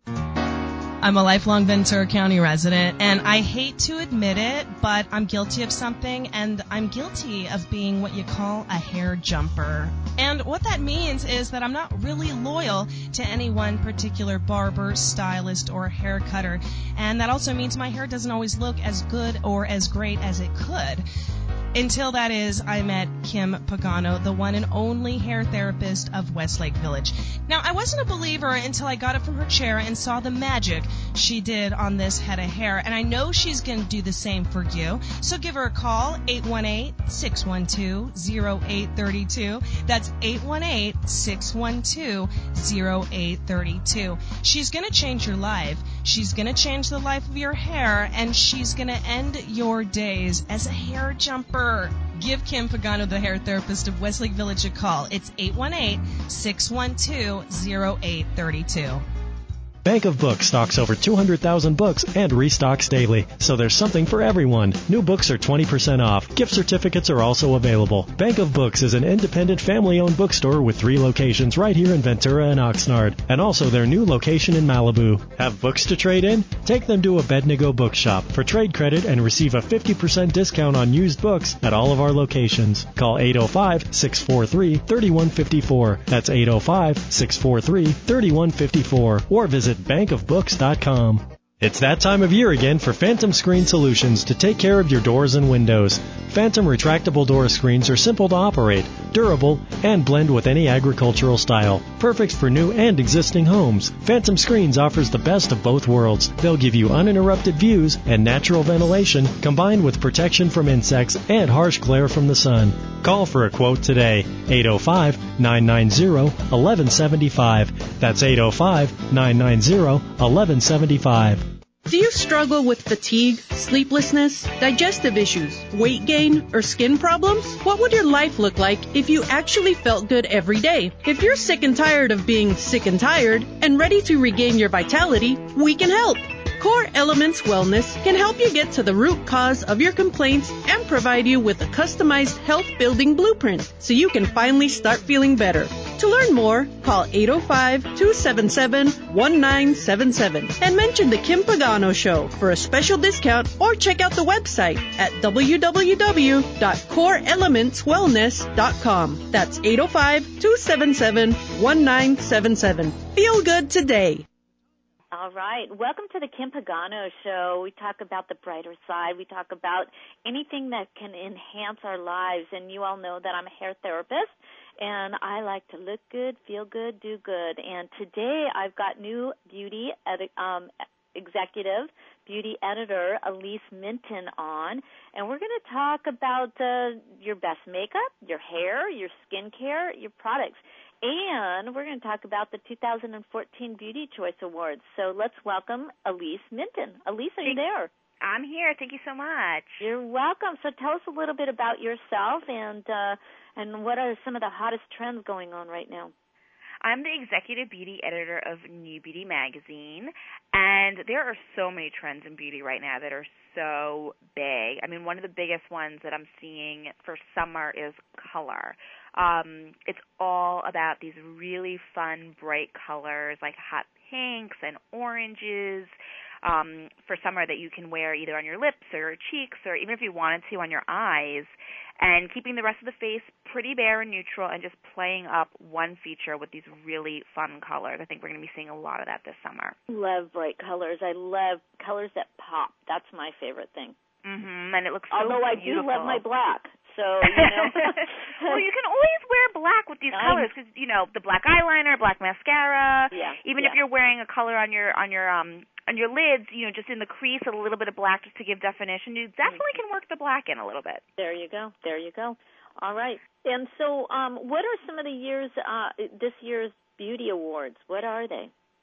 I'm a lifelong Ventura County resident, and I hate to admit it, but I'm guilty of something, and I'm guilty of being what you call a hair jumper. And what that means is that I'm not really loyal to any one particular barber, stylist, or hair cutter. And that also means my hair doesn't always look as good or as great as it could. Until that is, I met Kim Pagano, the one and only hair therapist of Westlake Village. Now, I wasn't a believer until I got up from her chair and saw the magic she did on this head of hair, and I know she's going to do the same for you. So give her a call, eight one eight, six one two, zero eight three two. That's eight one eight, six one two, zero eight three two. She's going to change your life. She's going to change the life of your hair, and she's going to end your days as a hair jumper. Give Kim Pagano, the hair therapist of Westlake Village, a call. It's eight one eight, six one two, zero eight three two. Bank of Books stocks over two hundred thousand books and restocks daily, so there's something for everyone. New books are twenty percent off. Gift certificates are also available. Bank of Books is an independent family-owned bookstore with three locations right here in Ventura and Oxnard, and also their new location in Malibu. Have books to trade in? Take them to Abednego Bookshop for trade credit and receive a fifty percent discount on used books at all of our locations. Call eight oh five, six four three, three one five four. That's eight oh five, six four three, three one five four. Or visit bank of books dot com. It's that time of year again for Phantom Screen Solutions to take care of your doors and windows. Phantom retractable door screens are simple to operate, durable, and blend with any agricultural style. Perfect for new and existing homes. Phantom Screens offers the best of both worlds. They'll give you uninterrupted views and natural ventilation combined with protection from insects and harsh glare from the sun. Call for a quote today. eight oh five, nine nine zero, one one seven five. That's eight oh five, nine nine zero, one one seven five. Do you struggle with fatigue, sleeplessness, digestive issues, weight gain, or skin problems? What would your life look like if you actually felt good every day? If you're sick and tired of being sick and tired and ready to regain your vitality, we can help. Core Elements Wellness can help you get to the root cause of your complaints and provide you with a customized health-building blueprint so you can finally start feeling better. To learn more, call eight oh five, two seven seven, one nine seven seven and mention the Kim Pagano Show for a special discount, or check out the website at w w w dot core elements wellness dot com. That's eight oh five, two seven seven, one nine seven seven. Feel good today. All right. Welcome to the Kim Pagano Show. We talk about the brighter side. We talk about anything that can enhance our lives. And you all know that I'm a hair therapist, and I like to look good, feel good, do good. And today I've got new beauty ed- um, executive, beauty editor, Elise Minton on, and we're going to talk about uh, your best makeup, your hair, your skincare, your products. And we're going to talk about the two thousand fourteen Beauty Choice Awards. So let's welcome Elise Minton. Elise, are you there? I'm here. Thank you so much. You're welcome. So tell us a little bit about yourself and uh, and what are some of the hottest trends going on right now? I'm the executive beauty editor of New Beauty Magazine, and there are so many trends in beauty right now that are so big. I mean, one of the biggest ones that I'm seeing for summer is color. Um, it's all about these really fun, bright colors like hot pinks and oranges um, for summer that you can wear either on your lips or your cheeks, or even if you wanted to on your eyes, and keeping the rest of the face pretty bare and neutral and just playing up one feature with these really fun colors. I think we're going to be seeing a lot of that this summer. Love bright colors. I love colors that pop. That's my favorite thing. Mm-hmm. And it looks so Although beautiful. I do love my black. So, you know. Well, you can always wear black with these colors because, you know, the black eyeliner, black mascara. Yeah. Even yeah. if you're wearing a color on your on your um on your lids, you know, just in the crease, a little bit of black just to give definition. You definitely can work the black in a little bit. There you go. There you go. All right. And so, um, what are some of the years uh, this year's beauty awards? What are they?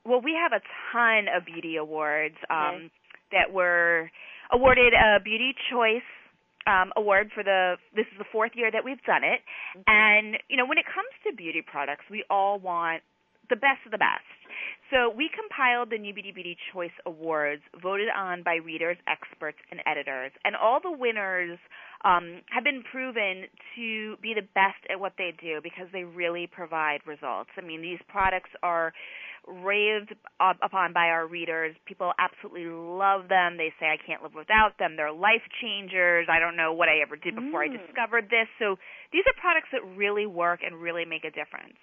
Well, we have a ton of beauty awards um, okay. that were awarded a Beauty Choice um, award for the, this is the fourth year that we've done it. Mm-hmm. And, you know, when it comes to beauty products, we all want the best of the best. So we compiled the New Beauty Beauty Choice Awards voted on by readers, experts, and editors. And all the winners um, have been proven to be the best at what they do because they really provide results. I mean, these products are raved up upon by our readers. People absolutely love them. They say, I can't live without them. They're life changers. I don't know what I ever did before mm. I discovered this. So these are products that really work and really make a difference.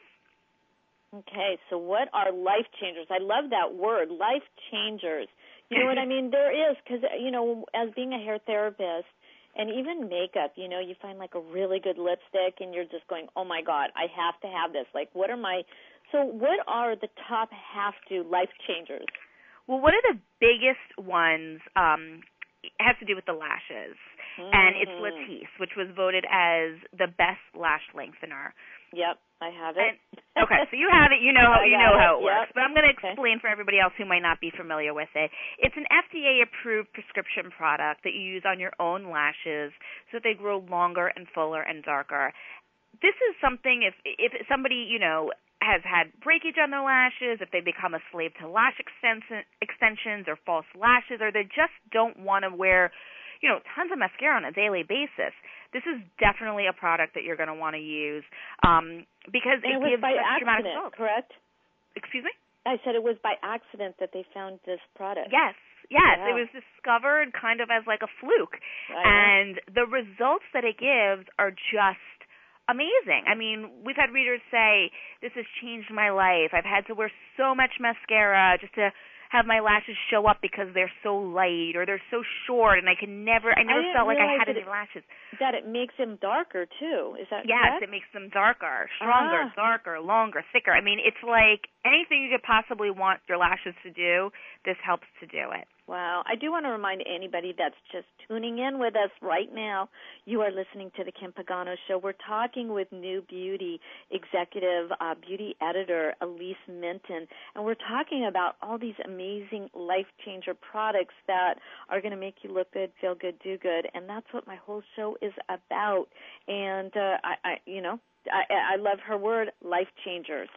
Okay, so what are life changers? I love that word, life changers. You know what I mean? There is, because, you know, as being a hair therapist and even makeup, you know, you find like a really good lipstick and you're just going, oh, my God, I have to have this. Like, what are my, so what are the top have-to life changers? Well, one of the biggest ones um, has to do with the lashes, mm-hmm. and it's Latisse, which was voted as the best lash lengthener. Yep, I have it. And, okay, so you have it. You know how you know how it, it works. Yep. But I'm going to okay. explain for everybody else who might not be familiar with it. It's an F D A-approved prescription product that you use on your own lashes so that they grow longer and fuller and darker. This is something if if somebody you know has had breakage on their lashes, if they become a slave to lash extension, extensions or false lashes, or they just don't want to wear, you know, tons of mascara on a daily basis. This is definitely a product that you're going to want to use um, because and it, it was gives by such dramatic accident, results. Correct? Excuse me? I said it was by accident that they found this product. Yes, yes. Yeah. It was discovered kind of as like a fluke. I and know. the results that it gives are just amazing. I mean, we've had readers say, this has changed my life. I've had to wear so much mascara just to have my lashes show up because they're so light or they're so short, and I can never, I never I felt like I had it, any lashes. That it makes them darker, too. Is that yes, correct? Yes, it makes them darker, stronger, ah. darker, longer, thicker. I mean, it's like anything you could possibly want your lashes to do, this helps to do it. Wow. I do want to remind anybody that's just tuning in with us right now, you are listening to the Kim Pagano Show. We're talking with New Beauty Executive uh, Beauty Editor Elise Minton, and we're talking about all these amazing life-changer products that are going to make you look good, feel good, do good, and that's what my whole show is about. And, uh, I, I, you know, I, I love her word, life-changers.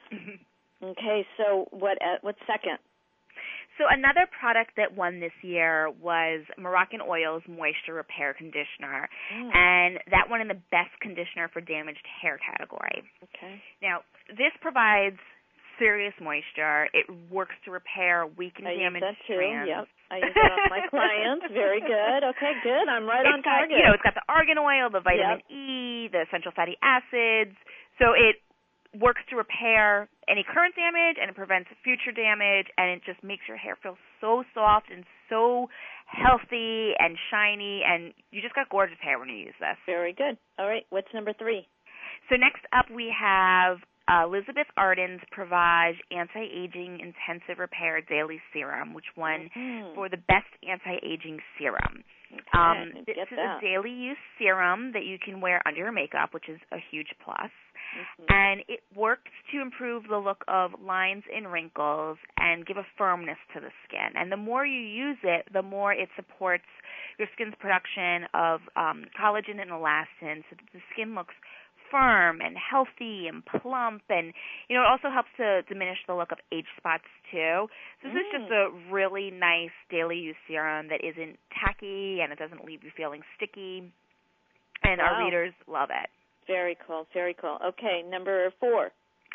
Okay, so what? Uh, what's second? So another product that won this year was Moroccan Oil's Moisture Repair Conditioner, mm. and that won in the Best Conditioner for Damaged Hair category. Okay. Now, this provides serious moisture. It works to repair weak and I damaged use that too. strands. Yep. I use that on my clients. Very good. Okay, good. I'm right it's on got, target. You know, it's got the argan oil, the vitamin yep. E, the essential fatty acids. So it works to repair any current damage, and it prevents future damage, and it just makes your hair feel so soft and so healthy and shiny, and you just got gorgeous hair when you use this. Very good. All right, what's number three? So next up we have uh, Elizabeth Arden's Provage Anti-Aging Intensive Repair Daily Serum, which won mm-hmm. for the Best Anti-Aging Serum. Okay, um, this is that. a daily use serum that you can wear under your makeup, which is a huge plus. Mm-hmm. And it works to improve the look of lines and wrinkles and give a firmness to the skin. And the more you use it, the more it supports your skin's production of um, collagen and elastin so that the skin looks firm and healthy and plump. And, you know, it also helps to diminish the look of age spots, too. So this mm. is just a really nice daily use serum that isn't tacky and it doesn't leave you feeling sticky. And wow. our readers love it. Very cool, very cool. Okay, number four.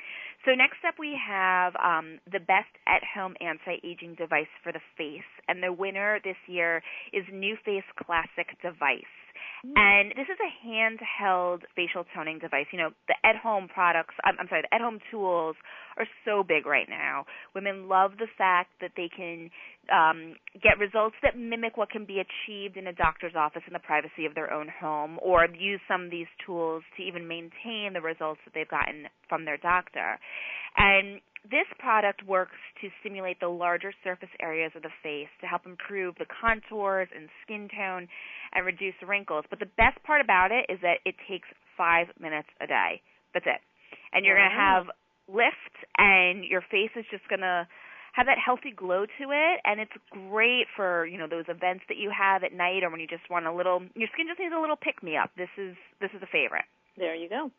So next up we have um, the Best at-Home Anti-Aging Device for the Face, and the winner this year is NuFace Classic Device. Mm. And this is a handheld facial toning device. You know, the at-home products, I'm, I'm sorry, the at-home tools are so big right now. Women love the fact that they can um, get results that mimic what can be achieved in a doctor's office in the privacy of their own home, or use some of these tools to even maintain the results that they've gotten from their doctor. And this product works to stimulate the larger surface areas of the face to help improve the contours and skin tone and reduce wrinkles. But the best part about it is that it takes five minutes a day. That's it. And you're going to have lift, and your face is just going to have that healthy glow to it, and it's great for, you know, those events that you have at night or when you just want a little, your skin just needs a little pick-me-up. This is this is a favorite. There you go.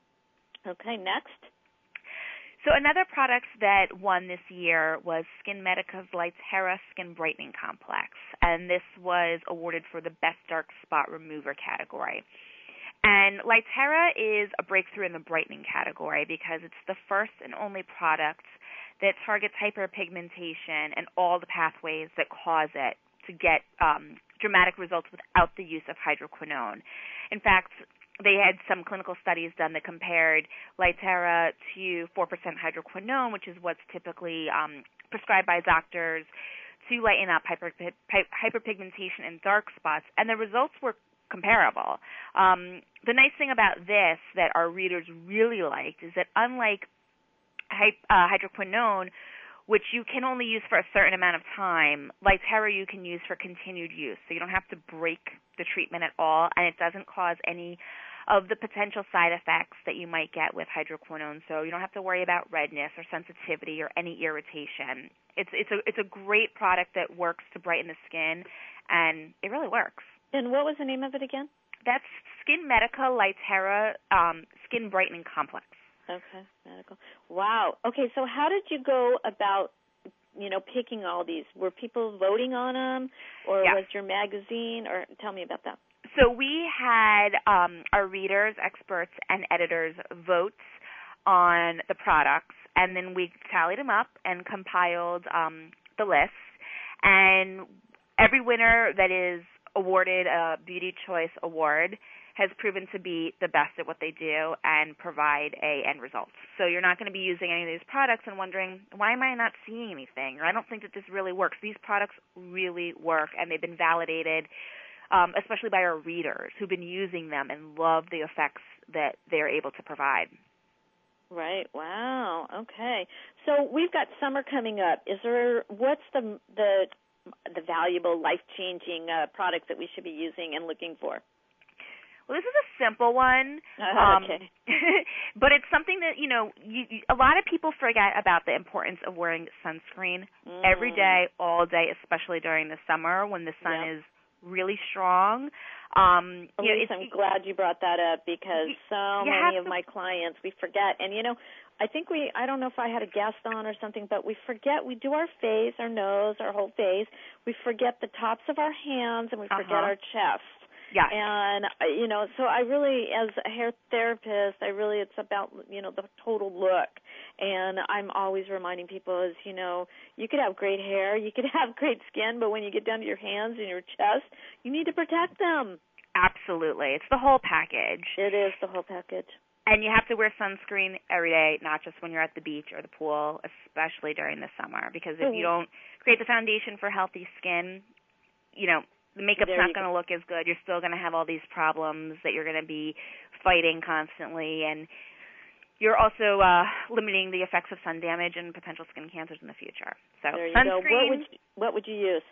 Okay, next. So another product that won this year was SkinMedica's Lightera Skin Brightening Complex, and this was awarded for the Best Dark Spot Remover category. And Lightera is a breakthrough in the brightening category because it's the first and only product that targets hyperpigmentation and all the pathways that cause it to get um, dramatic results without the use of hydroquinone. In fact, they had some clinical studies done that compared Lightera to four percent hydroquinone, which is what's typically um, prescribed by doctors to lighten up hyper, hyperpigmentation and dark spots, and the results were comparable. Um, the nice thing about this that our readers really liked is that unlike hy- uh, hydroquinone, which you can only use for a certain amount of time, Lightera you can use for continued use. So you don't have to break the treatment at all, and it doesn't cause any of the potential side effects that you might get with hydroquinone. So you don't have to worry about redness or sensitivity or any irritation. It's it's a it's a great product that works to brighten the skin, and it really works. And what was the name of it again? That's SkinMedica Lightera um, Skin Brightening Complex. Okay, medical. Wow. Okay, so how did you go about, you know, picking all these? Were people voting on them, or yeah. was your magazine? Or tell me about that. So we had um, our readers, experts, and editors vote on the products, and then we tallied them up and compiled um, the list. And every winner that is awarded a Beauty Choice Award has proven to be the best at what they do and provide a end result. So you're not going to be using any of these products and wondering, why am I not seeing anything? Or I don't think that this really works. These products really work, and they've been validated, um, especially by our readers who've been using them and love the effects that they're able to provide. Right. Wow. Okay. So we've got summer coming up. Is there, what's the the the valuable, life-changing uh, products that we should be using and looking for? Well, this is a simple one, uh, um, okay. but it's something that, you know, you, you, a lot of people forget about the importance of wearing sunscreen mm. every day, all day, especially during the summer when the sun yep. is really strong. Um, Elise, you know, I'm glad you brought that up because you, so you many of to, my clients, we forget. And, you know, I think we, I don't know if I had a guest on or something, but we forget, we do our face, our nose, our whole face. We forget the tops of our hands and we forget uh-huh. our chest. Yeah. And, you know, so I really, as a hair therapist, I really, it's about, you know, the total look. And I'm always reminding people is, you know, you could have great hair, you could have great skin, but when you get down to your hands and your chest, you need to protect them. Absolutely. It's the whole package. It is the whole package. And you have to wear sunscreen every day, not just when you're at the beach or the pool, especially during the summer, because if you don't create the foundation for healthy skin, you know, the makeup's there not going to look as good. You're still going to have all these problems that you're going to be fighting constantly, and you're also uh, limiting the effects of sun damage and potential skin cancers in the future. So there you sunscreen. Go. What would you, what would you use?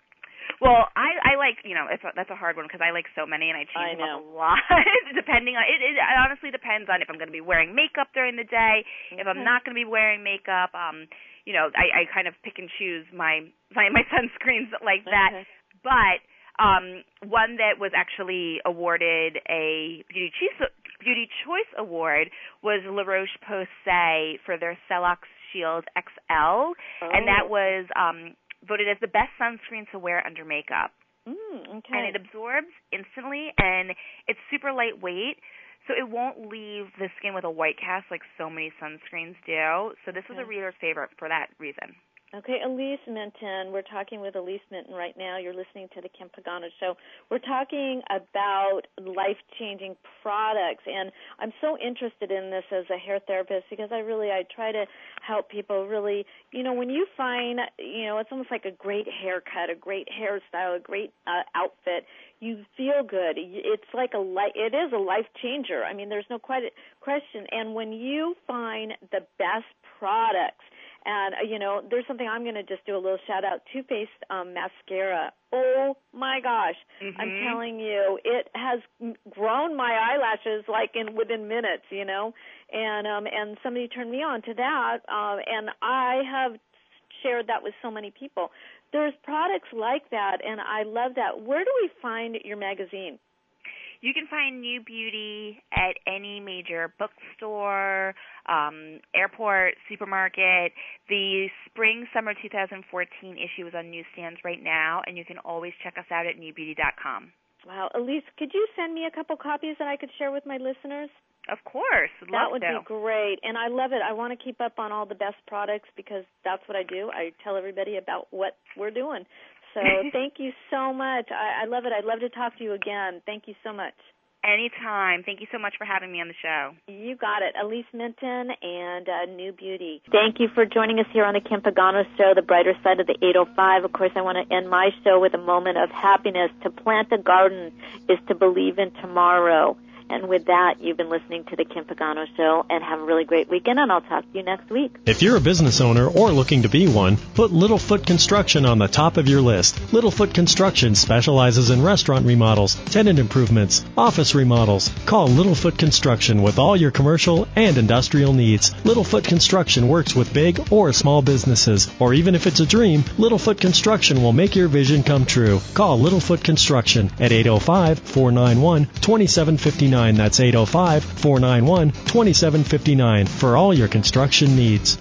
Well, I, I like, you know, it's a, that's a hard one because I like so many and I change I them up a lot depending on, it, it honestly depends on if I'm going to be wearing makeup during the day, okay. if I'm not going to be wearing makeup, um, you know, I, I kind of pick and choose my, my, my sunscreens like that. Okay. But um, one that was actually awarded a Beauty Choice, Beauty Choice Award was La Roche-Posay for their Celox Shield X L, oh. and that was um, voted as the best sunscreen to wear under makeup. Mm, okay. And it absorbs instantly, and it's super lightweight, so it won't leave the skin with a white cast like so many sunscreens do. So this was okay. a reader's favorite for that reason. Okay, Elise Minton. We're talking with Elise Minton right now. You're listening to the Kim Pagano Show. We're talking about life-changing products, and I'm so interested in this as a hair therapist because I really, I try to help people really, you know, when you find, you know, it's almost like a great haircut, a great hairstyle, a great uh, outfit, you feel good. It's like a life, it is a life changer. I mean, there's no question. And when you find the best products, and, uh, you know, there's something I'm going to just do a little shout-out, Too Faced um, mascara. Oh, my gosh. Mm-hmm. I'm telling you, it has grown my eyelashes like in within minutes, you know. And um, and somebody turned me on to that, uh, and I have shared that with so many people. There's products like that, and I love that. Where do we find your magazine? You can find New Beauty at any major bookstore, um, airport, supermarket. The spring-summer two thousand fourteen issue is on newsstands right now, and you can always check us out at new beauty dot com. Wow. Elise, could you send me a couple copies that I could share with my listeners? Of course. Love that would to. be great. And I love it. I want to keep up on all the best products because that's what I do. I tell everybody about what we're doing. So thank you so much. I, I love it. I'd love to talk to you again. Thank you so much. Anytime. Thank you so much for having me on the show. You got it. Elise Minton and uh, New Beauty. Thank you for joining us here on the Kim Pagano Show, the brighter side of the eight oh five. Of course, I want to end my show with a moment of happiness. To plant a garden is to believe in tomorrow. And with that, you've been listening to the Kim Pagano Show, and have a really great weekend, and I'll talk to you next week. If you're a business owner or looking to be one, put Littlefoot Construction on the top of your list. Littlefoot Construction specializes in restaurant remodels, tenant improvements, office remodels. Call Littlefoot Construction with all your commercial and industrial needs. Littlefoot Construction works with big or small businesses, or even if it's a dream, Littlefoot Construction will make your vision come true. Call Littlefoot Construction at eight oh five, four nine one, two seven five nine. That's eight oh five, four nine one, two seven five nine for all your construction needs.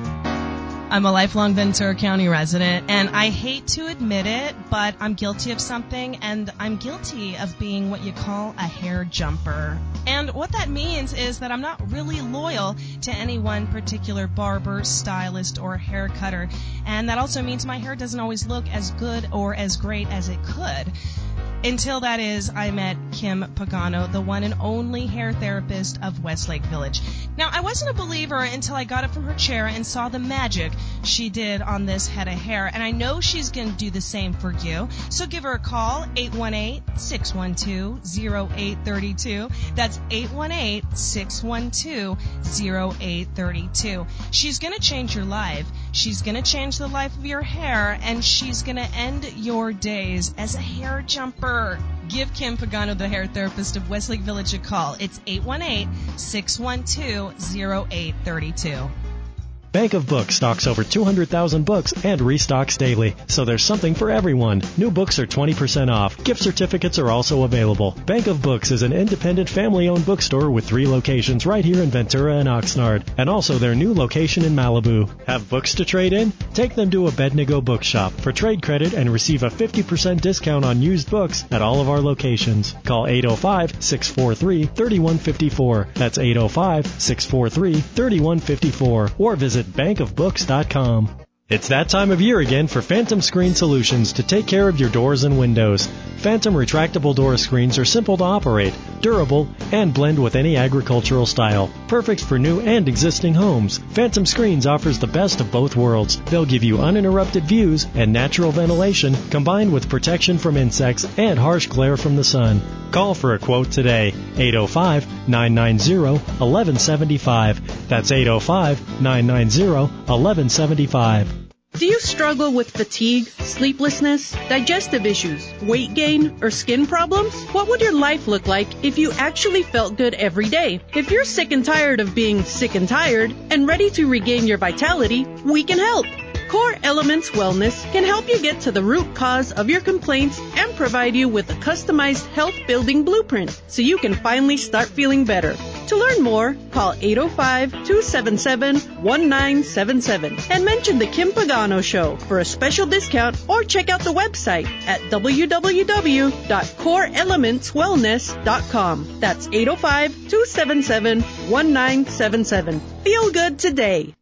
I'm a lifelong Ventura County resident, and I hate to admit it, but I'm guilty of something, and I'm guilty of being what you call a hair jumper. And what that means is that I'm not really loyal to any one particular barber, stylist, or hair cutter. And that also means my hair doesn't always look as good or as great as it could. Until that is, I met Kim Pagano, the one and only hair therapist of Westlake Village. Now, I wasn't a believer until I got up from her chair and saw the magic she did on this head of hair, and I know she's going to do the same for you. So give her a call, eight one eight, six one two, zero eight three two. That's eight one eight, six one two, zero eight three two. She's going to change your life. She's going to change the life of your hair, and she's going to end your days as a hair jumper. Give Kim Pagano, the hair therapist of Westlake Village, a call. It's eight one eight, six one two, zero eight three two. Bank of Books stocks over two hundred thousand books and restocks daily, so there's something for everyone. New books are twenty percent off. Gift certificates are also available. Bank of Books is an independent family-owned bookstore with three locations right here in Ventura and Oxnard, and also their new location in Malibu. Have books to trade in? Take them to Abednego Bookshop for trade credit and receive a fifty percent discount on used books at all of our locations. Call eight oh five, six four three, three one five four. That's eight oh five, six four three, three one five four. Or visit bank of books dot com. It's that time of year again for Phantom Screen Solutions to take care of your doors and windows. Phantom retractable door screens are simple to operate, durable, and blend with any agricultural style. Perfect for new and existing homes. Phantom Screens offers the best of both worlds. They'll give you uninterrupted views and natural ventilation combined with protection from insects and harsh glare from the sun. Call for a quote today. eight oh five, nine nine zero, one one seven five. That's eight oh five, nine nine zero, one one seven five. Do you struggle with fatigue, sleeplessness, digestive issues, weight gain, or skin problems? What would your life look like if you actually felt good every day? If you're sick and tired of being sick and tired and ready to regain your vitality, we can help. Core Elements Wellness can help you get to the root cause of your complaints and provide you with a customized health-building blueprint so you can finally start feeling better. To learn more, call eight oh five, two seven seven, one nine seven seven and mention the Kim Pagano Show for a special discount, or check out the website at w w w dot core elements wellness dot com. That's eight oh five, two seven seven, one nine seven seven. Feel good today.